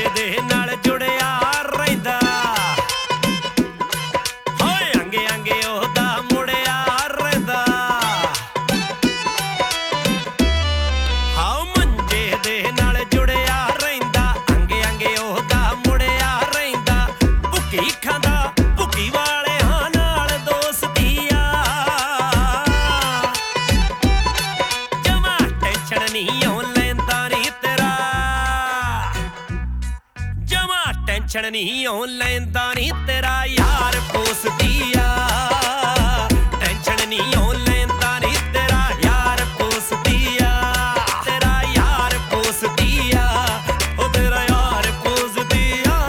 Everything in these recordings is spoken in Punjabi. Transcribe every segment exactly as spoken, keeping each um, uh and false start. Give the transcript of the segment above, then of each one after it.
ਮੰਜੇ ਦੇ ਨਾਲ ਜੁੜਿਆ ਰਹਿੰਦਾ ਹੋਏ ਅੰਗੇ ਅੰਗੇ ਉਹਦਾ ਮੁੜਿਆ ਰਹਿੰਦਾ ਹਾਂ ਮੰਜੇ ਦੇ ਨਾਲ ਜੁੜਿਆ ਰਹਿੰਦਾ ਅੰਗੇ ਅੰਗੇ ਉਹਦਾ ਮੁੜਿਆ ਰਹਿੰਦਾ ਭੁੱਕੀ ਖਾਂਦਾ ਭੁੱਕੀ ਵਾਲਿਆਂ ਨਾਲ ਦੋਸਤੀ ਆ ਜਮਾ ਟੈਨਸ਼ਨ ਨਹੀਂ ਓ ਲੈਂਦਾ ਨੀ ਤੇਰਾ ਜਮਾ ਟੈਨਸ਼ਨ ਨਹੀਂ ਓ ਲੈਂਦਾ ਨੀ ਤੇਰਾ ਯਾਰ ਪੋਸਦੀ ਆ ਟੈਨਸ਼ਨ ਨਹੀਂ ਓ ਲੈਂਦਾ ਨੀ ਤੇਰਾ ਯਾਰ ਪੋਸਦੀ ਆ ਤੇਰਾ ਯਾਰ ਪੋਸਦੀ ਆ ਓ ਤੇਰਾ ਯਾਰ ਪੋਸਦੀ ਆ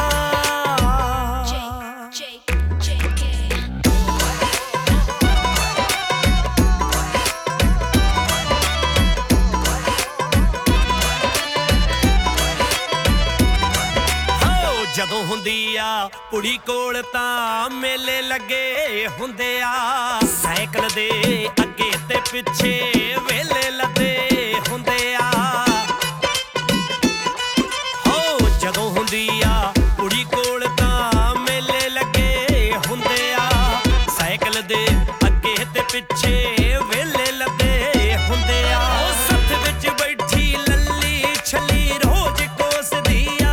ਜਦੋਂ ਹੁੰਦੀ ਆ ਕੁੜੀ ਕੋਲ ਤਾਂ ਮੇਲੇ ਲੱਗੇ ਹੁੰਦੇ ਆ ਸਾਈਕਲ ਦੇ ਅੱਗੇ ਤੇ ਪਿੱਛੇ ਵੇਲੇ ਲੱਦੇ ਹੁੰਦੇ ਆ ਹੋ ਜਦੋਂ ਹੁੰਦੀ ਆ ਕੁੜੀ ਕੋਲ ਤਾਂ ਮੇਲੇ ਲੱਗੇ ਹੁੰਦੇ ਆ ਸਾਈਕਲ ਦੇ ਅੱਗੇ ਤੇ ਪਿੱਛੇ ਵੇਲੇ ਲੱਦੇ ਹੁੰਦੇ ਆ ਉਹ ਸੱਥ ਵਿੱਚ ਬੈਠੀ ਲੱਲੀ ਛੱਲੀ ਰੋਜ਼ ਕੋਸਦੀ ਆ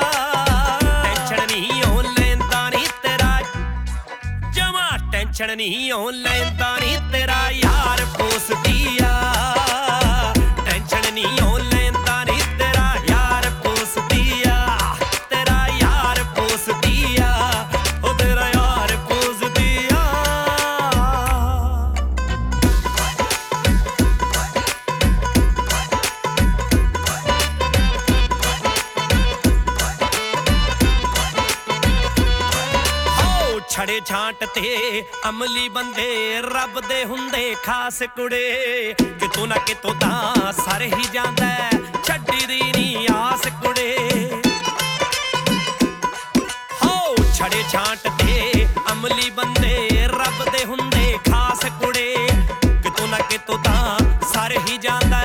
ਟੈਨਸ਼ਨ ਨਹੀਂ ਓ ਲੈਂਦਾ ਨੀ ਤੇਰਾ ਯਾਰ ਪੋਸਦੀ ਆ ਟੈਨਸ਼ਨ ਨਹੀਂ ਓ ਲੈਂਦਾ ਨੀ ਤੇਰਾ ਯਾਰ ਪੋਸਦੀ ਆ ਤੇਰਾ ਯਾਰ ਪੋਸਦੀ ਆ ਓ ਤੇਰਾ ਯਾਰ ਪੋਸਦੀ ਆ ਛੜੇ ਛਾਂਟ ਤੇ ਅਮਲੀ ਬੰਦੇ ਰੱਬ ਦੇ ਹੁੰਦੇ ਖਾਸ ਕੁੜੇ ਕਿਤੋਂ ਨਾ ਕਿਤੋਂ ਤਾਂ ਸਰ ਹੀ ਜਾਂਦਾ ਛੱਡੀ ਦੀ ਨੀ ਆਸ ਕੁੜੇ ਹੋ ਛੜੇ ਛਾਂਟ ਤੇ ਅਮਲੀ ਬੰਦੇ ਰੱਬ ਦੇ ਹੁੰਦੇ ਖਾਸ ਕੁੜੇ ਕਿਤੋਂ ਨਾ ਕਿਤੋਂ ਤਾਂ ਸਰ ਹੀ ਜਾਂਦਾ